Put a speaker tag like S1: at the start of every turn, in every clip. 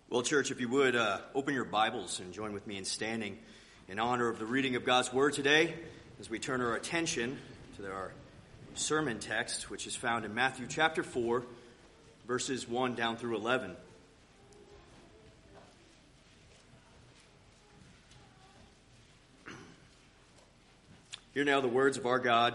S1: Well, church, if you would, open your Bibles and join with me in standing in honor of the reading of God's Word today as we turn our attention to our sermon text, which is found in Matthew chapter 4, verses 1 down through 11. Hear now the words of our God.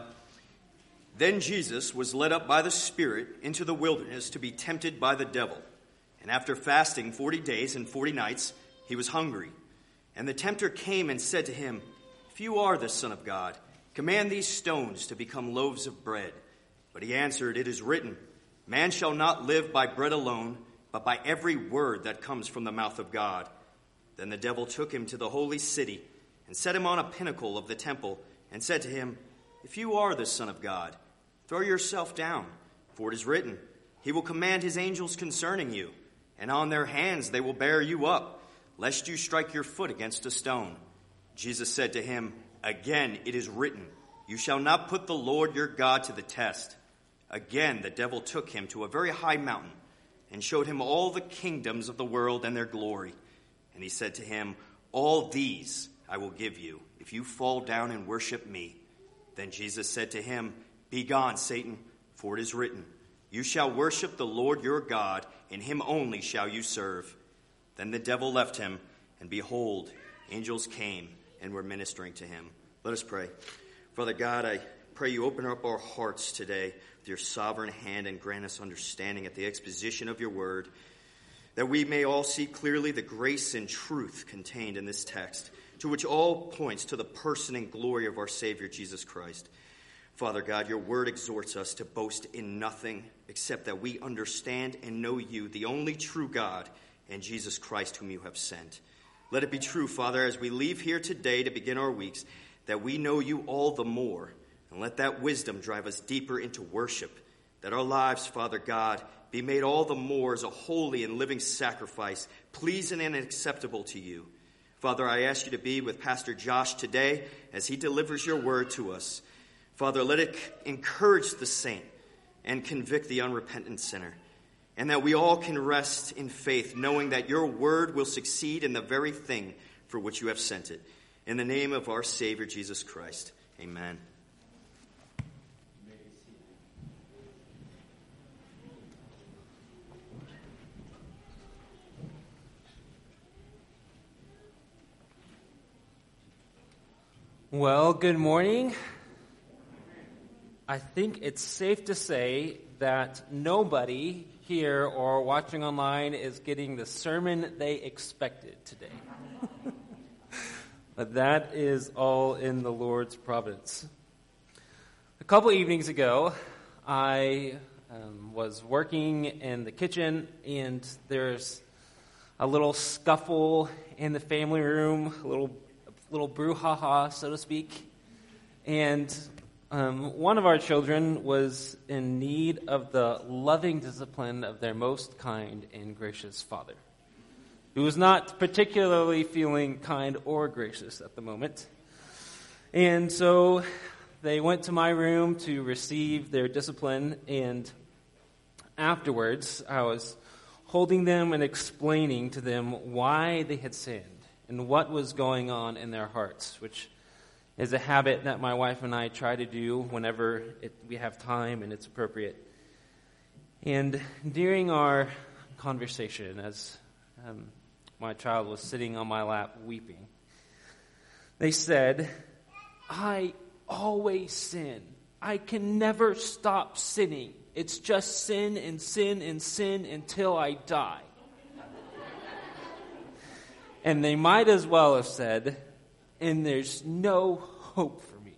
S1: Then Jesus was led up by the Spirit into the wilderness to be tempted by the devil. And after fasting 40 days and 40 nights, he was hungry. And the tempter came and said to him, "If you are the Son of God, command these stones to become loaves of bread." But he answered, "It is written, man shall not live by bread alone, but by every word that comes from the mouth of God." Then the devil took him to the holy city and set him on a pinnacle of the temple and said to him, "If you are the Son of God, throw yourself down, for it is written, he will command his angels concerning you, and on their hands they will bear you up, lest you strike your foot against a stone." Jesus said to him, "Again it is written, you shall not put the Lord your God to the test." Again the devil took him to a very high mountain and showed him all the kingdoms of the world and their glory. And he said to him, "All these I will give you, if you fall down and worship me." Then Jesus said to him, "Begone, Satan, for it is written, you shall worship the Lord your God, and him only shall you serve." Then the devil left him, and behold, angels came and were ministering to him. Let us pray. Father God, I pray you open up our hearts today with your sovereign hand and grant us understanding at the exposition of your word, that we may all see clearly the grace and truth contained in this text, to which all points to the person and glory of our Savior, Jesus Christ. Father God, your word exhorts us to boast in nothing except that we understand and know you, the only true God, and Jesus Christ whom you have sent. Let it be true, Father, as we leave here today to begin our weeks, that we know you all the more, and let that wisdom drive us deeper into worship, that our lives, Father God, be made all the more as a holy and living sacrifice, pleasing and acceptable to you. Father, I ask you to be with Pastor Josh today as he delivers your word to us. Father, let it encourage the saint and convict the unrepentant sinner, and that we all can rest in faith, knowing that your word will succeed in the very thing for which you have sent it. In the name of our Savior, Jesus Christ. Amen.
S2: Well, good morning. I think it's safe to say that nobody here or watching online is getting the sermon they expected today. But that is all in the Lord's providence. A couple evenings ago, I was working in the kitchen, and there's a little scuffle in the family room, a little brouhaha, so to speak, and one of our children was in need of the loving discipline of their most kind and gracious father, who was not particularly feeling kind or gracious at the moment. And so they went to my room to receive their discipline, and afterwards I was holding them and explaining to them why they had sinned and what was going on in their hearts, which is a habit that my wife and I try to do whenever we have time and it's appropriate. And during our conversation, as my child was sitting on my lap weeping, they said, "I always sin. I can never stop sinning. It's just sin and sin and sin until I die." And they might as well have said, "And there's no hope for me."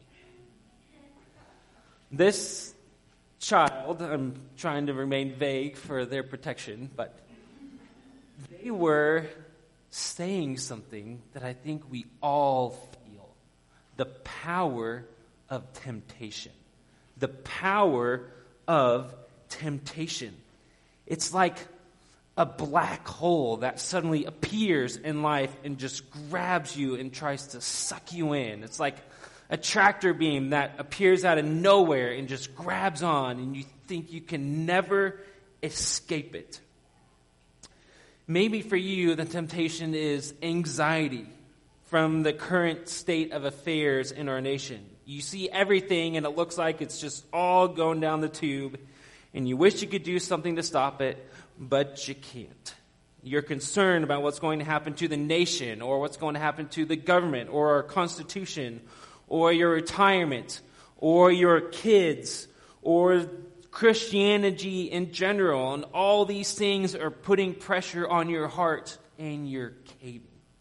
S2: This child, I'm trying to remain vague for their protection, but they were saying something that I think we all feel: the power of temptation. The power of temptation. It's like a black hole that suddenly appears in life and just grabs you and tries to suck you in. It's like a tractor beam that appears out of nowhere and just grabs on, and you think you can never escape it. Maybe for you, the temptation is anxiety from the current state of affairs in our nation. You see everything and it looks like it's just all going down the tube, and you wish you could do something to stop it, but you can't. You're concerned about what's going to happen to the nation, or what's going to happen to the government, or our Constitution, or your retirement, or your kids, or Christianity in general, and all these things are putting pressure on your heart, and you're caving.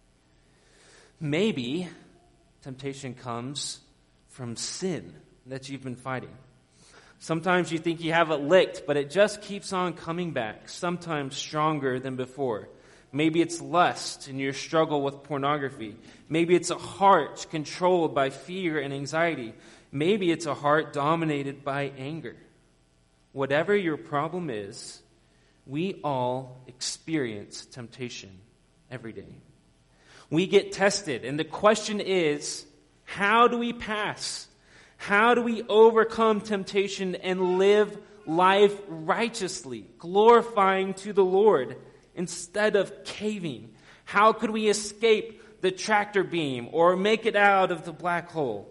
S2: Maybe temptation comes from sin that you've been fighting. Sometimes you think you have it licked, but it just keeps on coming back, sometimes stronger than before. Maybe it's lust in your struggle with pornography. Maybe it's a heart controlled by fear and anxiety. Maybe it's a heart dominated by anger. Whatever your problem is, we all experience temptation every day. We get tested, and the question is, how do we pass? How do we overcome temptation and live life righteously, glorifying to the Lord instead of caving? How could we escape the tractor beam or make it out of the black hole?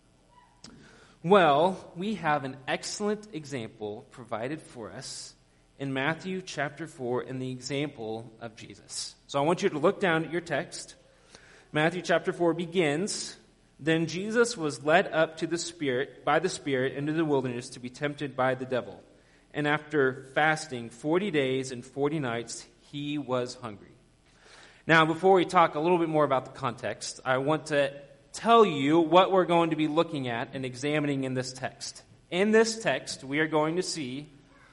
S2: Well, we have an excellent example provided for us in Matthew chapter 4 in the example of Jesus. So I want you to look down at your text. Matthew chapter 4 begins, "Then Jesus was led up by the Spirit into the wilderness to be tempted by the devil. And after fasting 40 days and 40 nights, he was hungry." Now, before we talk a little bit more about the context, I want to tell you what we're going to be looking at and examining in this text. In this text, we are going to see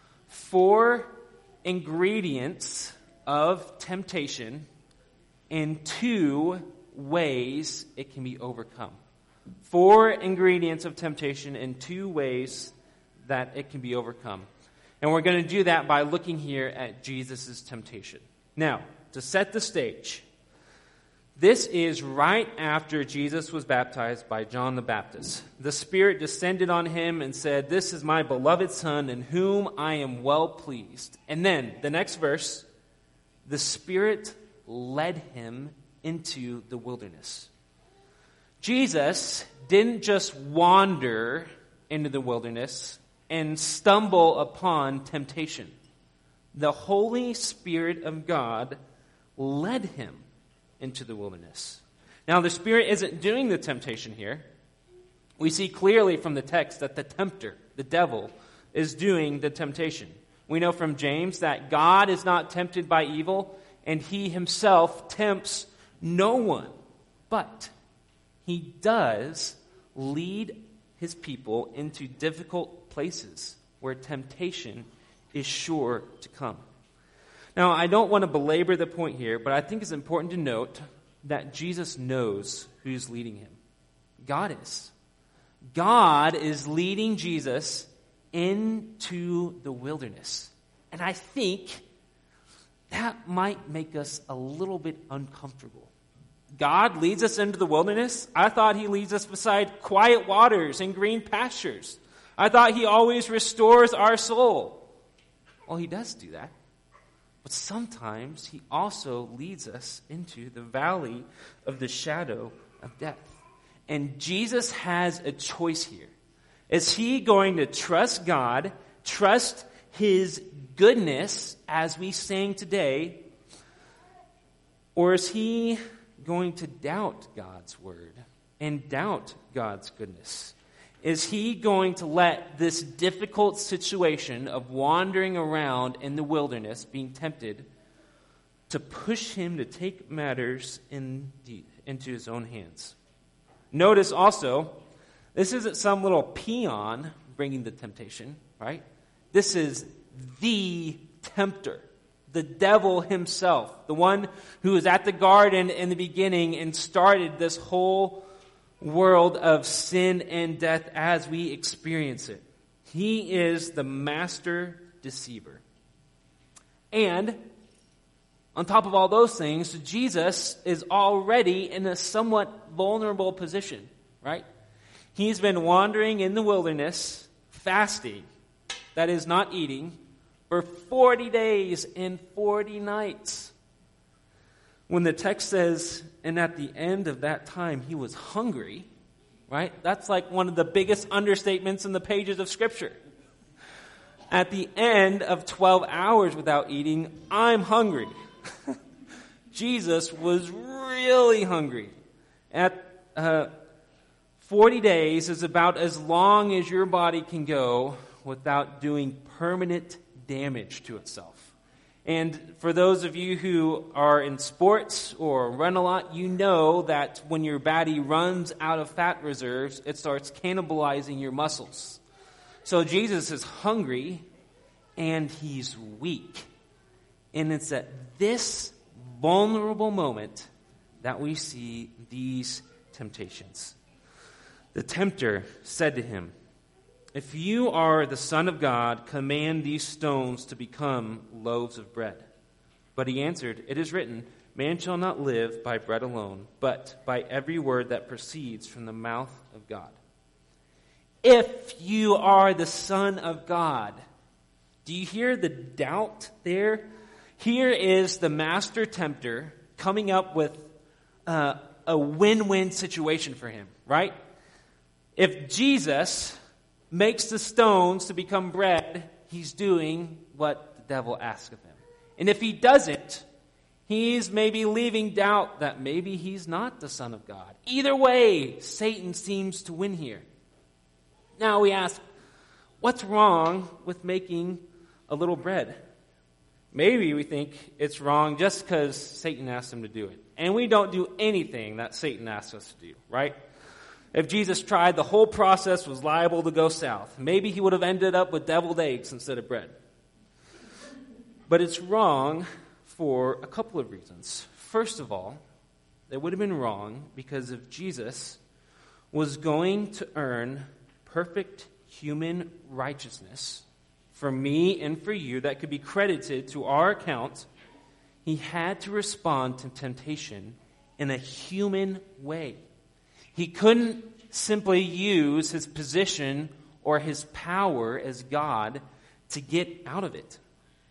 S2: 4 ingredients of temptation and 2 ways it can be overcome. 4 ingredients of temptation and 2 ways that it can be overcome. And we're going to do that by looking here at Jesus' temptation. Now, to set the stage, this is right after Jesus was baptized by John the Baptist. The Spirit descended on him and said, "This is my beloved Son in whom I am well pleased." And then, the next verse, the Spirit led him into the wilderness. Jesus didn't just wander into the wilderness and stumble upon temptation. The Holy Spirit of God led him into the wilderness. Now, the Spirit isn't doing the temptation here. We see clearly from the text that the tempter, the devil, is doing the temptation. We know from James that God is not tempted by evil, and he himself tempts no one. But he does lead his people into difficult places where temptation is sure to come. Now, I don't want to belabor the point here, but I think it's important to note that Jesus knows who's leading him. God is. God is leading Jesus into the wilderness. And I think that might make us a little bit uncomfortable. God leads us into the wilderness? I thought he leads us beside quiet waters and green pastures. I thought he always restores our soul. Well, he does do that. But sometimes he also leads us into the valley of the shadow of death. And Jesus has a choice here. Is he going to trust God, trust his goodness, as we sang today, or is he going to doubt God's word and doubt God's goodness? Is he going to let this difficult situation of wandering around in the wilderness, being tempted, to push him to take matters into his own hands? Notice also, this isn't some little peon bringing the temptation, right? This is the tempter, the devil himself, the one who was at the garden in the beginning and started this whole world of sin and death as we experience it. He is the master deceiver. And on top of all those things, Jesus is already in a somewhat vulnerable position, right? He's been wandering in the wilderness, fasting, that is not eating, for 40 days and 40 nights. When the text says, and at the end of that time he was hungry, right? That's like one of the biggest understatements in the pages of Scripture. At the end of 12 hours without eating, I'm hungry. Jesus was really hungry. At 40 days is about as long as your body can go without doing permanent damage to itself. And for those of you who are in sports or run a lot, you know that when your body runs out of fat reserves, it starts cannibalizing your muscles. So Jesus is hungry and he's weak. And it's at this vulnerable moment that we see these temptations. The tempter said to him, "If you are the Son of God, command these stones to become loaves of bread." But he answered, "It is written, man shall not live by bread alone, but by every word that proceeds from the mouth of God." If you are the Son of God. Do you hear the doubt there? Here is the master tempter coming up with a win-win situation for him, right? If Jesus makes the stones to become bread, he's doing what the devil asks of him. And if he doesn't, he's maybe leaving doubt that maybe he's not the Son of God. Either way, Satan seems to win here. Now we ask, what's wrong with making a little bread? Maybe we think it's wrong just because Satan asked him to do it. And we don't do anything that Satan asks us to do, right? If Jesus tried, the whole process was liable to go south. Maybe he would have ended up with deviled eggs instead of bread. But it's wrong for a couple of reasons. First of all, it would have been wrong because if Jesus was going to earn perfect human righteousness for me and for you that could be credited to our account, he had to respond to temptation in a human way. He couldn't simply use his position or his power as God to get out of it.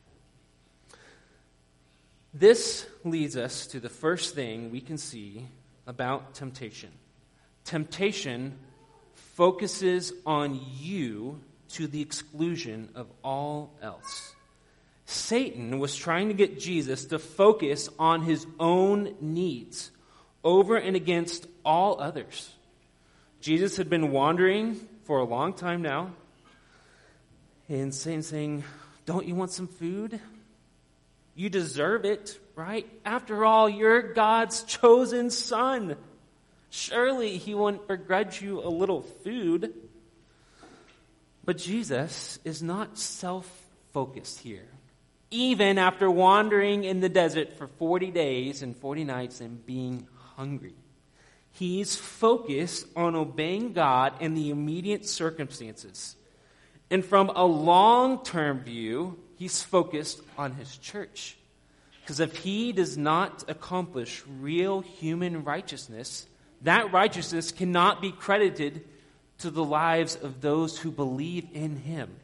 S2: This leads us to the first thing we can see about temptation. Temptation focuses on you to the exclusion of all else. Satan was trying to get Jesus to focus on his own needs over and against all others. Jesus had been wandering for a long time now, and Satan saying, "Don't you want some food? You deserve it, right? After all, you're God's chosen son. Surely he wouldn't begrudge you a little food." But Jesus is not self-focused here. Even after wandering in the desert for 40 days and 40 nights and being hungry, he's focused on obeying God in the immediate circumstances. And from a long-term view, he's focused on his church. Because if he does not accomplish real human righteousness, that righteousness cannot be credited to the lives of those who believe in him.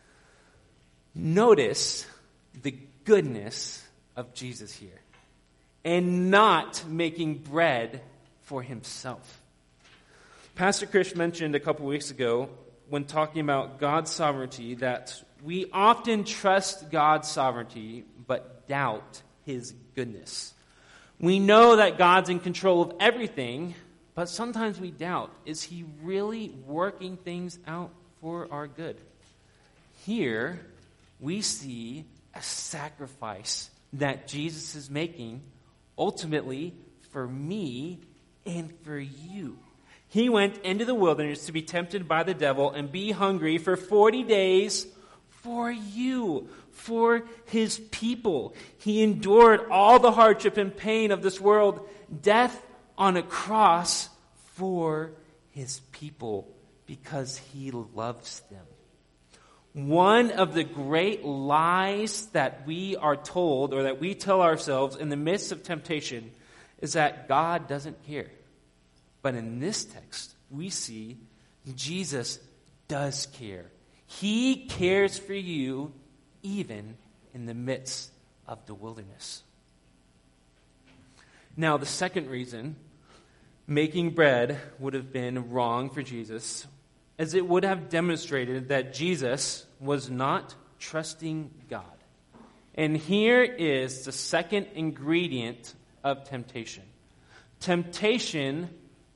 S2: Notice the goodness of Jesus here, and not making bread for himself. Pastor Krish mentioned a couple weeks ago when talking about God's sovereignty that we often trust God's sovereignty but doubt his goodness. We know that God's in control of everything, but sometimes we doubt, is he really working things out for our good? Here we see a sacrifice that Jesus is making ultimately for me and for you. He went into the wilderness to be tempted by the devil and be hungry for 40 days for you, for his people. He endured all the hardship and pain of this world, death on a cross for his people because he loves them. One of the great lies that we are told or that we tell ourselves in the midst of temptation is that God doesn't care. But in this text, we see Jesus does care. He cares for you even in the midst of the wilderness. Now, the second reason making bread would have been wrong for Jesus, as it would have demonstrated that Jesus was not trusting God. And here is the second ingredient of temptation. Temptation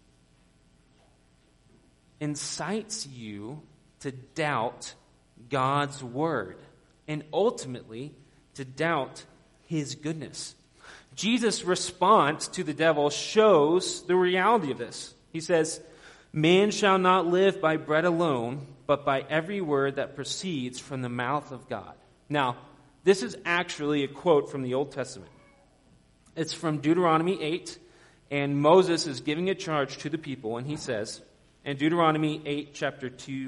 S2: incites you to doubt God's word and ultimately to doubt his goodness. Jesus' response to the devil shows the reality of this. He says, "Man shall not live by bread alone, but by every word that proceeds from the mouth of God." Now, this is actually a quote from the Old Testament. It's from Deuteronomy 8, and Moses is giving a charge to the people, and he says, in Deuteronomy chapter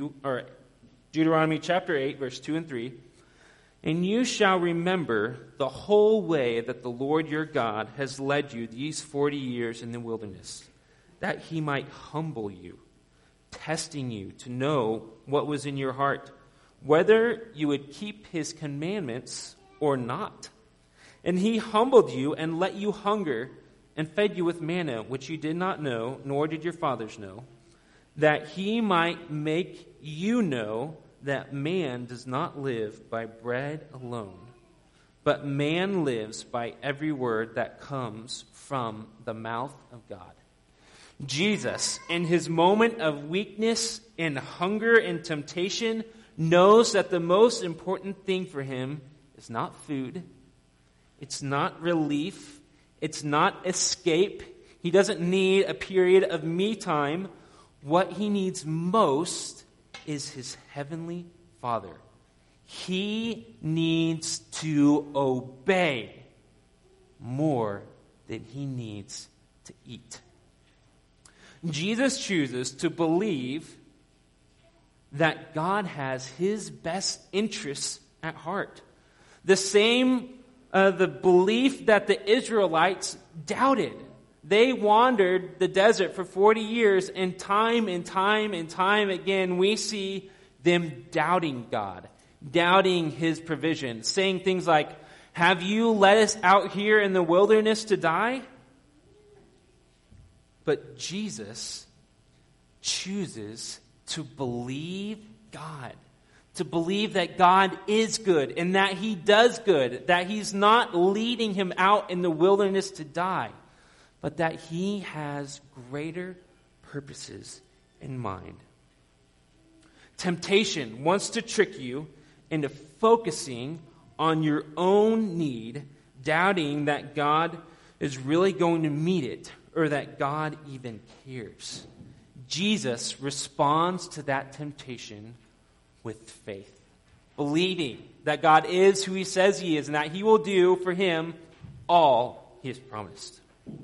S2: 8, verse 2 and 3, "And you shall remember the whole way that the Lord your God has led you these 40 years in the wilderness, that he might humble you, testing you to know what was in your heart, whether you would keep his commandments or not. And he humbled you and let you hunger and fed you with manna, which you did not know, nor did your fathers know, that he might make you know that man does not live by bread alone, but man lives by every word that comes from the mouth of God." Jesus, in his moment of weakness and hunger and temptation, knows that the most important thing for him is not food, it's not relief, it's not escape. He doesn't need a period of me time. What he needs most is his heavenly Father. He needs to obey more than he needs to eat. Jesus chooses to believe that God has his best interests at heart. The belief that the Israelites doubted. They wandered the desert for 40 years, and time again, we see them doubting God, doubting his provision, saying things like, "Have you led us out here in the wilderness to die?" But Jesus chooses to believe God, to believe that God is good and that he does good, that he's not leading him out in the wilderness to die, but that he has greater purposes in mind. Temptation wants to trick you into focusing on your own need, doubting that God is really going to meet it or that God even cares. Jesus responds to that temptation with faith, believing that God is who he says he is and that he will do for him all he has promised.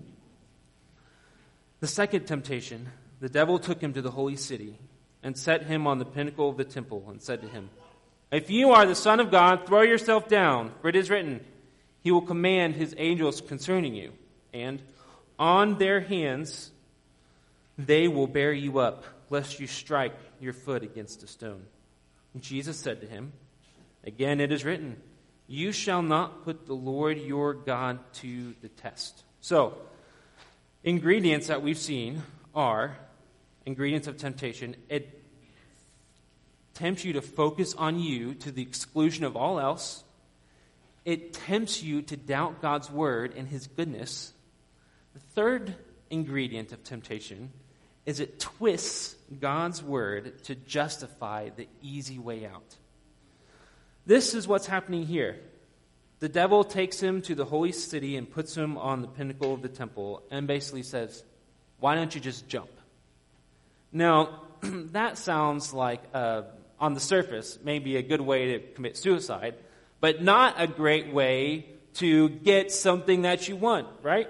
S2: The second temptation, the devil took him to the holy city and set him on the pinnacle of the temple and said to him, "If you are the Son of God, throw yourself down, for it is written, he will command his angels concerning you, and on their hands they will bear you up, lest you strike your foot against a stone." And Jesus said to him, "Again it is written, you shall not put the Lord your God to the test." So, ingredients that we've seen are ingredients of temptation. It tempts you to focus on you to the exclusion of all else. It tempts you to doubt God's word and his goodness. The third ingredient of temptation is it twists God's word to justify the easy way out. This is what's happening here. The devil takes him to the holy city and puts him on the pinnacle of the temple and basically says, "Why don't you just jump?" Now, that sounds like, on the surface, maybe a good way to commit suicide, but not a great way to get something that you want, right?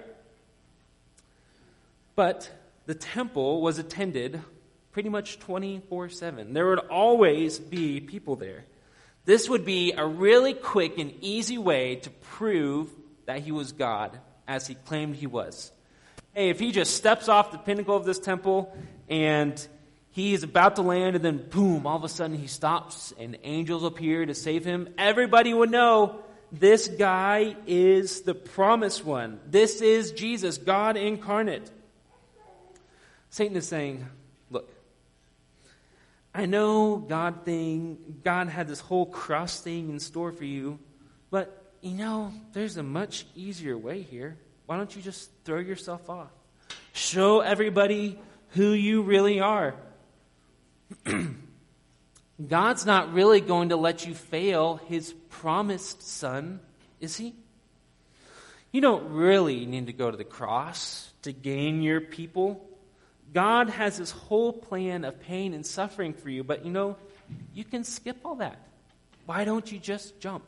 S2: But the temple was attended pretty much 24/7. There would always be people there. This would be a really quick and easy way to prove that he was God, as he claimed he was. Hey, if he just steps off the pinnacle of this temple and he's about to land and then boom, all of a sudden he stops and angels appear to save him, everybody would know This guy is the promised one. This is Jesus, God incarnate. Satan is saying, look, I know God had this whole cross thing in store for you, but there's a much easier way here. Why don't you just throw yourself off? Show everybody who you really are. God's not really going to let you fail his promised son, is he? You don't really need to go to the cross to gain your people. God has this whole plan of pain and suffering for you, but you can skip all that. Why don't you just jump?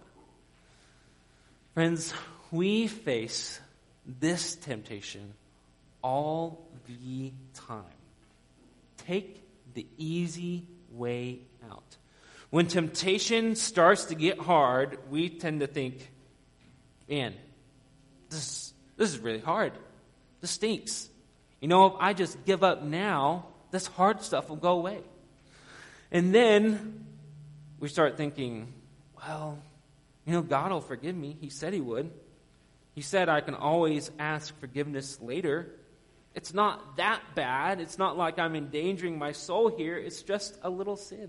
S2: Friends, we face this temptation all the time. Take the easy way out. When temptation starts to get hard, we tend to think, man, this is really hard. This stinks. If I just give up now, this hard stuff will go away. And then we start thinking, well, God will forgive me. He said he would. He said I can always ask forgiveness later. It's not that bad. It's not like I'm endangering my soul here. It's just a little sin.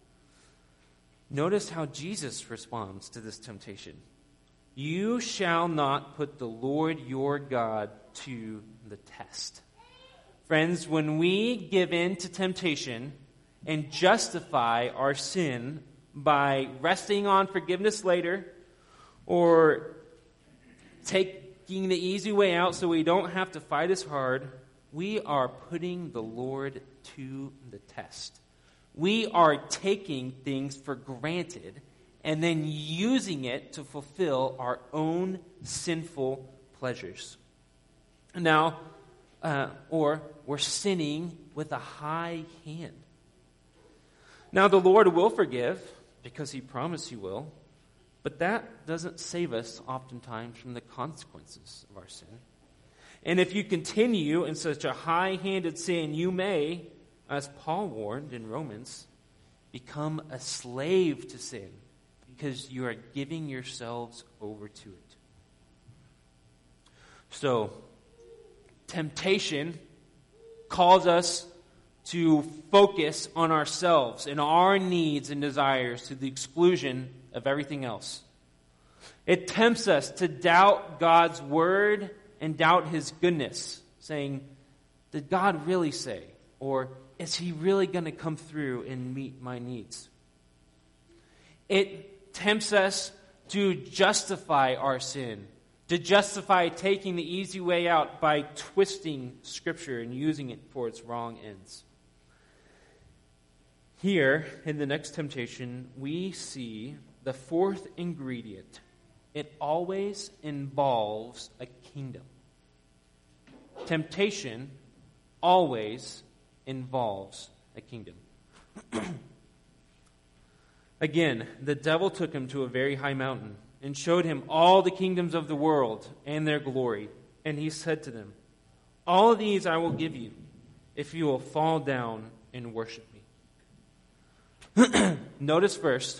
S2: Notice how Jesus responds to this temptation. You shall not put the Lord your God to the test. Friends, when we give in to temptation and justify our sin by resting on forgiveness later or taking the easy way out so we don't have to fight as hard, we are putting the Lord to the test. We are taking things for granted and then using it to fulfill our own sinful pleasures. Now, or we're sinning with a high hand. Now, the Lord will forgive because he promised he will, but that doesn't save us oftentimes from the consequences of our sin. And if you continue in such a high-handed sin, you may, as Paul warned in Romans, become a slave to sin because you are giving yourselves over to it. So, temptation calls us to focus on ourselves and our needs and desires to the exclusion of everything else. It tempts us to doubt God's word and doubt his goodness, saying, did God really say? Or is he really going to come through and meet my needs? It tempts us to justify our sin, to justify taking the easy way out by twisting Scripture and using it for its wrong ends. Here, in the next temptation, we see the fourth ingredient. It always involves a kingdom. Temptation always involves a kingdom. Again, the devil took him to a very high mountain and showed him all the kingdoms of the world and their glory. And he said to them, all of these I will give you if you will fall down and worship me. Notice first,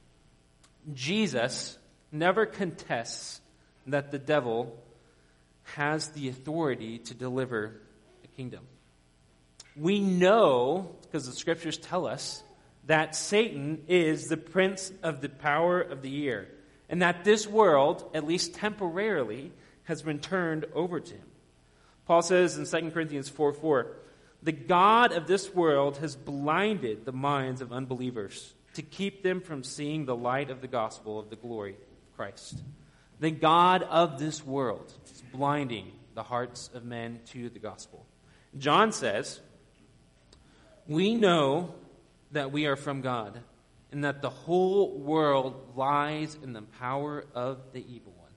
S2: Jesus never contests that the devil has the authority to deliver a kingdom. We know, because the scriptures tell us, that Satan is the prince of the power of the air, and that this world, at least temporarily, has been turned over to him. Paul says in 2 Corinthians 4:4, the God of this world has blinded the minds of unbelievers to keep them from seeing the light of the gospel of the glory of Christ. The God of this world is blinding the hearts of men to the gospel. John says, we know that we are from God, and that the whole world lies in the power of the evil one.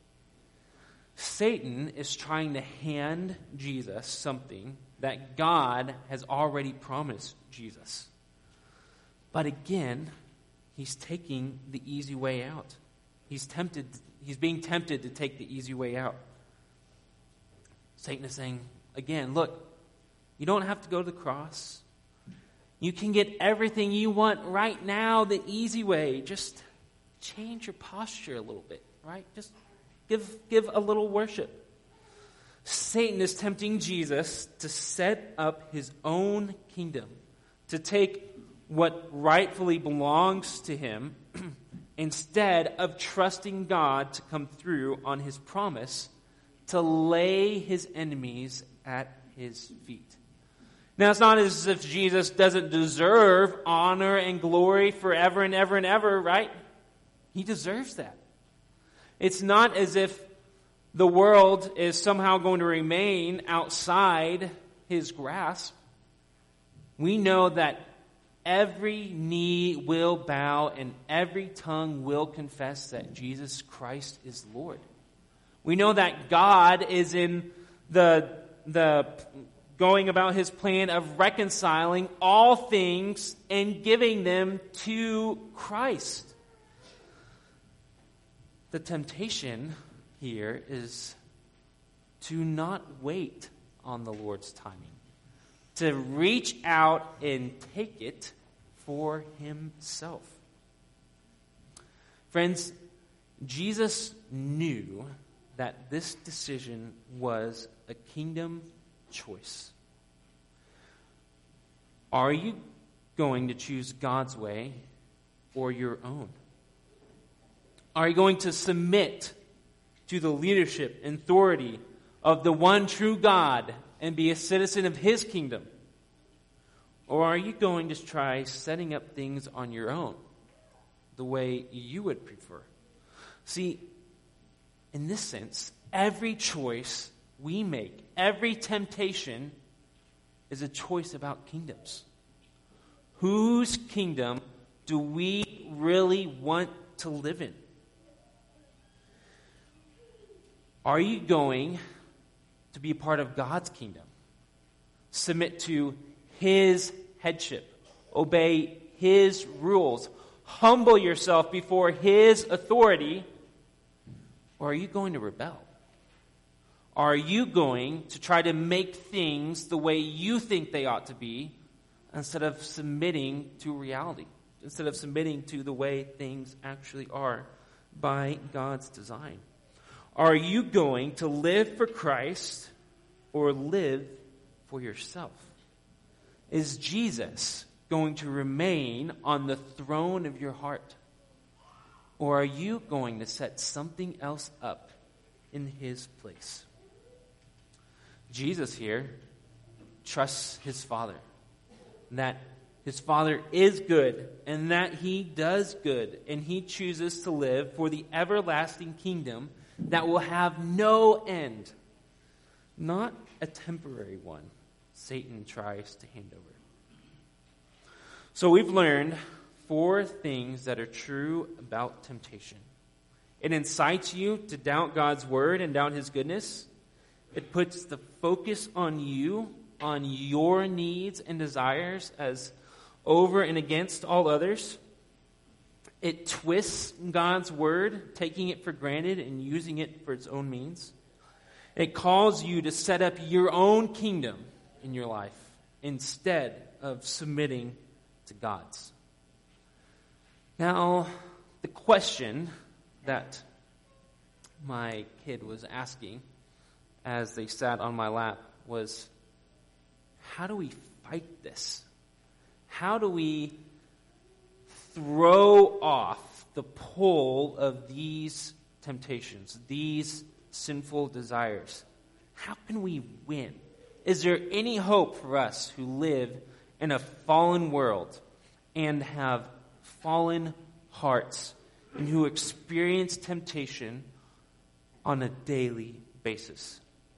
S2: Satan is trying to hand Jesus something that God has already promised Jesus. But again, he's taking the easy way out. He's being tempted to take the easy way out. Satan is saying, again, look, you don't have to go to the cross. You can get everything you want right now the easy way. Just change your posture a little bit, right? Just give a little worship. Satan is tempting Jesus to set up his own kingdom, to take what rightfully belongs to him instead of trusting God to come through on his promise to lay his enemies at his feet. Now, it's not as if Jesus doesn't deserve honor and glory forever and ever and ever, right? He deserves that. It's not as if the world is somehow going to remain outside his grasp. We know that every knee will bow and every tongue will confess that Jesus Christ is Lord. We know that God is in the going about his plan of reconciling all things and giving them to Christ. The temptation here is to not wait on the Lord's timing, to reach out and take it for himself. Friends, Jesus knew that this decision was a kingdom choice. Are you going to choose God's way or your own? Are you going to submit to the leadership and authority of the one true God and be a citizen of his kingdom? Or are you going to try setting up things on your own, the way you would prefer? See, in this sense, every choice we make, every temptation is a choice about kingdoms. Whose kingdom do we really want to live in? Are you going to be a part of God's kingdom? Submit to his headship. Obey his rules. Humble yourself before his authority. Or are you going to rebel? Are you going to try to make things the way you think they ought to be instead of submitting to reality? Instead of submitting to the way things actually are by God's design? Are you going to live for Christ or live for yourself? Is Jesus going to remain on the throne of your heart? Or are you going to set something else up in his place? Jesus here trusts his Father, that his Father is good and that he does good, and he chooses to live for the everlasting kingdom that will have no end, not a temporary one Satan tries to hand over. So we've learned 4 things that are true about temptation. It incites you to doubt God's word and doubt his goodness. It puts the focus on you, on your needs and desires as over and against all others. It twists God's word, taking it for granted and using it for its own means. It calls you to set up your own kingdom in your life instead of submitting to God's. Now, the question that my kid was asking as they sat on my lap was, how do we fight this? How do we throw off the pull of these temptations, these sinful desires? How can we win? Is there any hope for us who live in a fallen world and have fallen hearts and who experience temptation on a daily basis?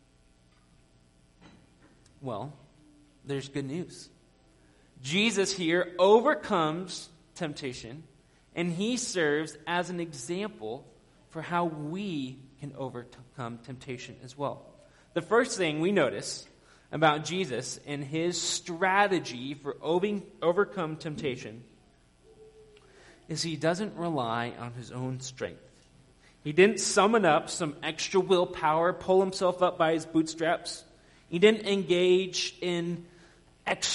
S2: Well, there's good news. Jesus here overcomes temptation, and he serves as an example for how we can overcome temptation as well. The first thing we notice about Jesus and his strategy for overcome temptation is he doesn't rely on his own strength. He didn't summon up some extra willpower, pull himself up by his bootstraps. He didn't engage in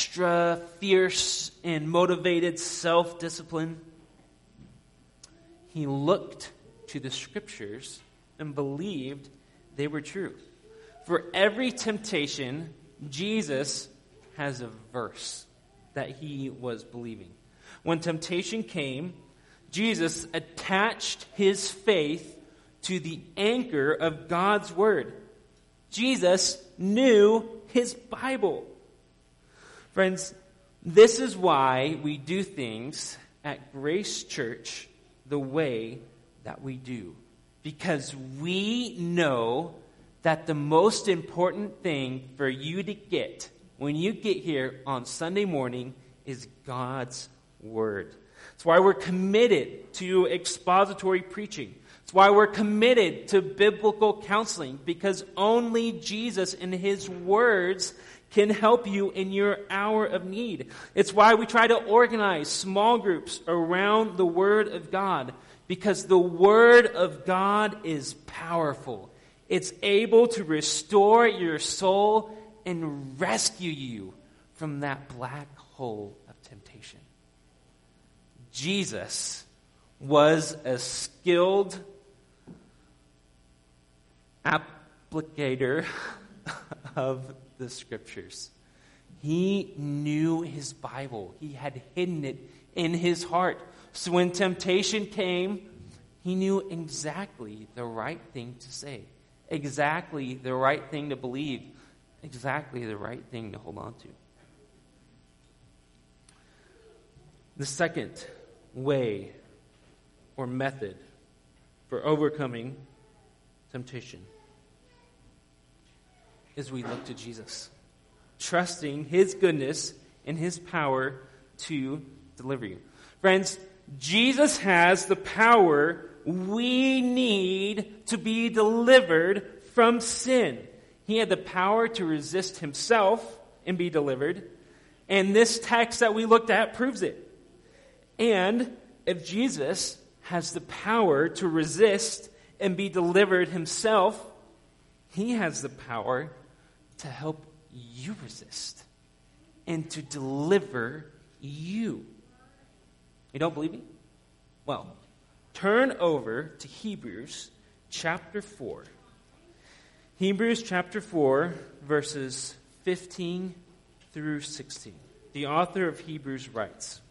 S2: extra fierce and motivated self-discipline. he looked to the Scriptures and believed they were true. For every temptation, Jesus has a verse that he was believing. When temptation came, Jesus attached his faith to the anchor of God's Word. Jesus knew his Bible. Friends, this is why we do things at Grace Church the way that we do. Because we know that the most important thing for you to get when you get here on Sunday morning is God's Word. It's why we're committed to expository preaching. It's why we're committed to biblical counseling, because only Jesus and his words can help you in your hour of need. It's why we try to organize small groups around the Word of God, because the Word of God is powerful. It's able to restore your soul and rescue you from that black hole of temptation. Jesus was a skilled applicator of the Scriptures. He knew his Bible. He had hidden it in his heart. So when temptation came, he knew exactly the right thing to say, exactly the right thing to believe, exactly the right thing to hold on to. The second way or method for overcoming temptation is we look to Jesus, trusting his goodness and his power to deliver you. Friends, Jesus has the power we need to be delivered from sin. He had the power to resist himself and be delivered. And this text that we looked at proves it. And if Jesus has the power to resist and be delivered himself, he has the power to help you resist and to deliver you. You don't believe me? Well, turn over to Hebrews chapter 4. Hebrews chapter 4, verses 15 through 16. The author of Hebrews writes,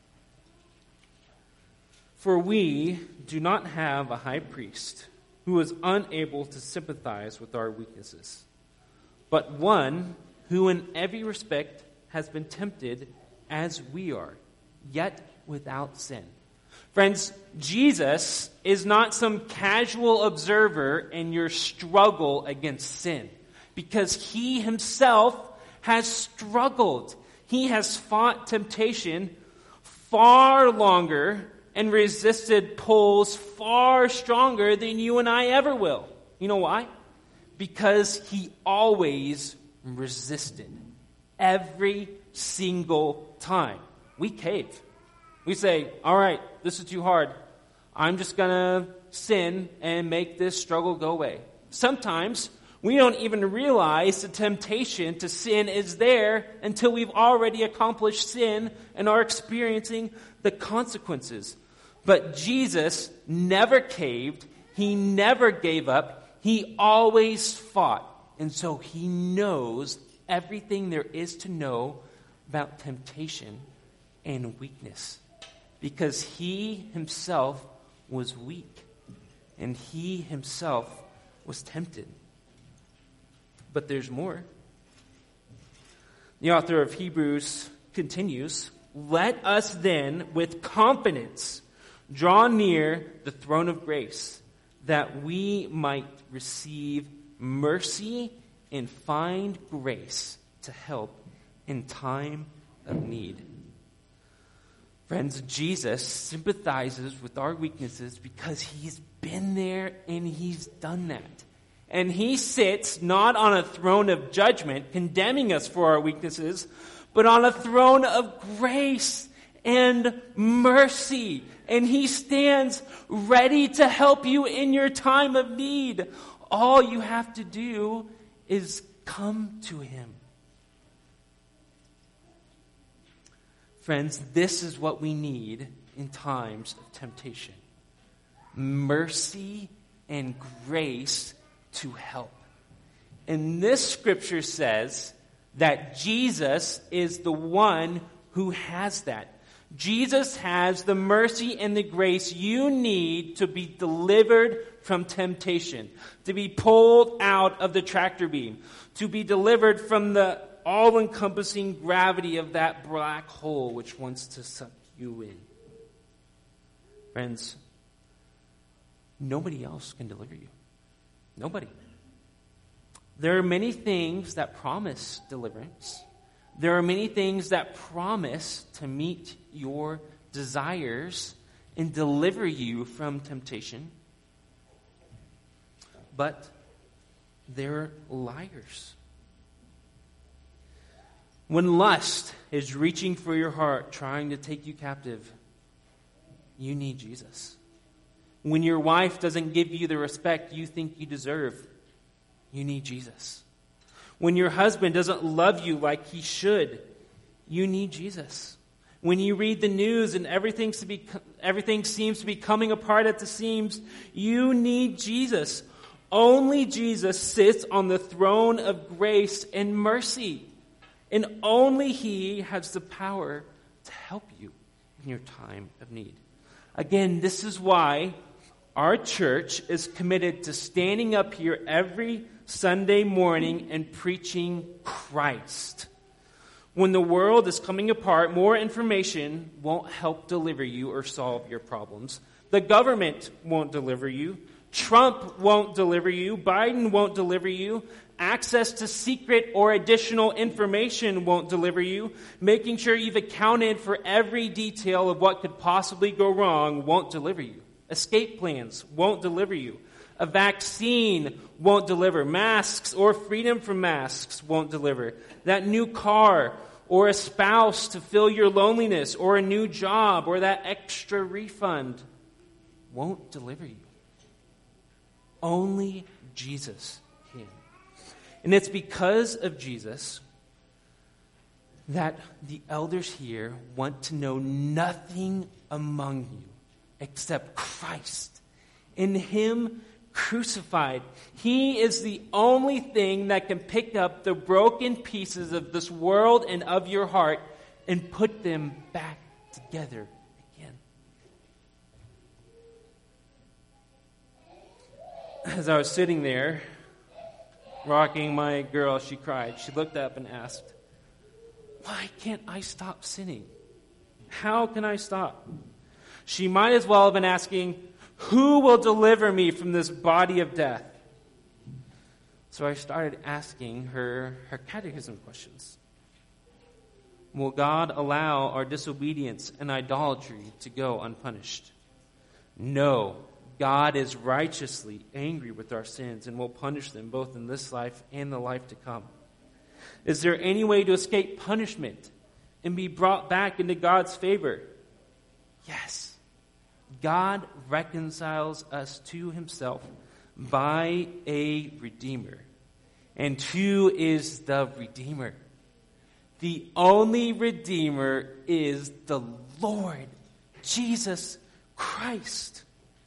S2: "For we do not have a high priest who is unable to sympathize with our weaknesses, but one who in every respect has been tempted as we are, yet without sin." Friends, Jesus is not some casual observer in your struggle against sin, because he himself has struggled. He has fought temptation far longer and resisted pulls far stronger than you and I ever will. You know why? Because he always resisted. Every single time. We cave. We say, all right, this is too hard. I'm just going to sin and make this struggle go away. Sometimes we don't even realize the temptation to sin is there until we've already accomplished sin and are experiencing the consequences. But Jesus never caved. He never gave up. He always fought. And so he knows everything there is to know about temptation and weakness. Because he himself was weak. And he himself was tempted. But there's more. The author of Hebrews continues, "Let us then with confidence draw near the throne of grace, that we might receive mercy and find grace to help in time of need." Friends, Jesus sympathizes with our weaknesses because he's been there and he's done that. And he sits not on a throne of judgment, condemning us for our weaknesses, but on a throne of grace and mercy. And he stands ready to help you in your time of need. All you have to do is come to him. Friends, this is what we need in times of temptation. mercy and grace to help. And this scripture says that Jesus is the one who has that. Jesus has the mercy and the grace you need to be delivered from temptation, to be pulled out of the tractor beam, to be delivered from the all-encompassing gravity of that black hole which wants to suck you in. Friends, nobody else can deliver you. Nobody. There are many things that promise deliverance. There are many things that promise to meet your desires and deliver you from temptation. But they're liars. When lust is reaching for your heart, trying to take you captive, you need Jesus. When your wife doesn't give you the respect you think you deserve, you need Jesus. When your husband doesn't love you like he should, you need Jesus. When you read the news and everything seems to be coming apart at the seams, you need Jesus. Only Jesus sits on the throne of grace and mercy. And only He has the power to help you in your time of need. Again, this is why our church is committed to standing up here every Sunday morning and preaching Christ. When the world is coming apart, more information won't help deliver you or solve your problems. The government won't deliver you. Trump won't deliver you. Biden won't deliver you. Access to secret or additional information won't deliver you. Making sure you've accounted for every detail of what could possibly go wrong won't deliver you. Escape plans won't deliver you. A vaccine won't deliver. Masks or freedom from masks won't deliver. That new car or a spouse to fill your loneliness or a new job or that extra refund won't deliver you. Only Jesus can. And it's because of Jesus that the elders here want to know nothing among you except Christ and Him crucified. He is the only thing that can pick up the broken pieces of this world and of your heart and put them back together again. As I was sitting there, rocking my girl, she cried. She looked up and asked, "Why can't I stop sinning? How can I stop?" She might as well have been asking, "Who will deliver me from this body of death?" So I started asking her catechism questions. Will God allow our disobedience and idolatry to go unpunished? No. God is righteously angry with our sins and will punish them both in this life and the life to come. Is there any way to escape punishment and be brought back into God's favor? Yes. God reconciles us to Himself by a Redeemer. And who is the Redeemer? The only Redeemer is the Lord Jesus Christ.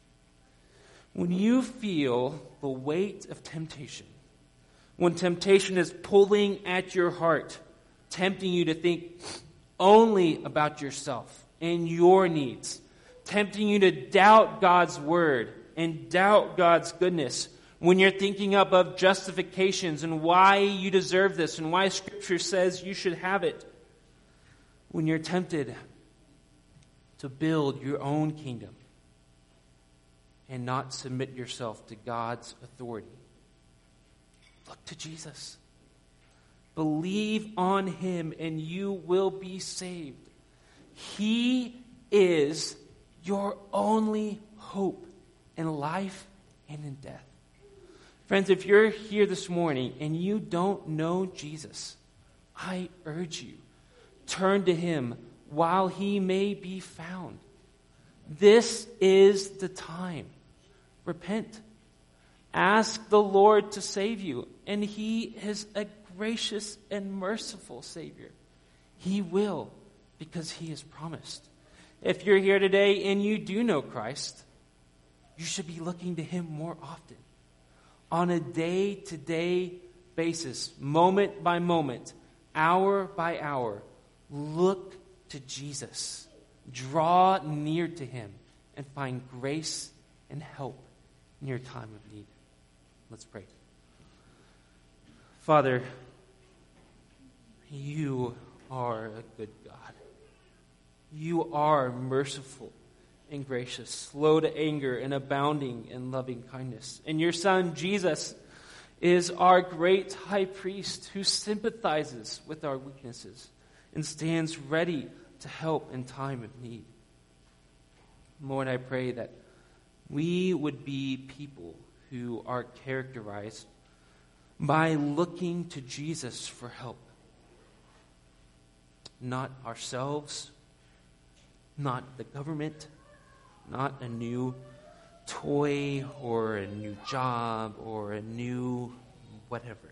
S2: When you feel the weight of temptation, when temptation is pulling at your heart, tempting you to think only about yourself and your needs, tempting you to doubt God's word and doubt God's goodness, when you're thinking up of justifications and why you deserve this and why Scripture says you should have it, when you're tempted to build your own kingdom and not submit yourself to God's authority, look to Jesus. Believe on Him and you will be saved. He is your only hope in life and in death. Friends, if you're here this morning and you don't know Jesus, I urge you, turn to Him while He may be found. This is the time. Repent. Ask the Lord to save you, and He is a gracious and merciful Savior. He will, because He has promised. If you're here today and you do know Christ, you should be looking to him more often. On a day-to-day basis, moment by moment, hour by hour, look to Jesus. Draw near to him and find grace and help in your time of need. Let's pray. Father, you are a good God. You are merciful and gracious, slow to anger and abounding in loving kindness. And your Son, Jesus, is our great high priest who sympathizes with our weaknesses and stands ready to help in time of need. Lord, I pray that we would be people who are characterized by looking to Jesus for help. Not ourselves, not the government, not a new toy or a new job or a new whatever.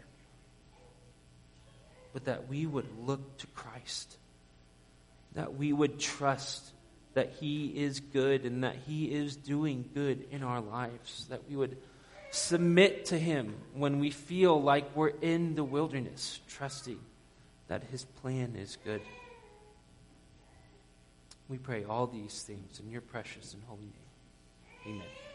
S2: But that we would look to Christ. That we would trust that he is good and that he is doing good in our lives. That we would submit to him when we feel like we're in the wilderness, trusting that his plan is good. We pray all these things in your precious and holy name. Amen.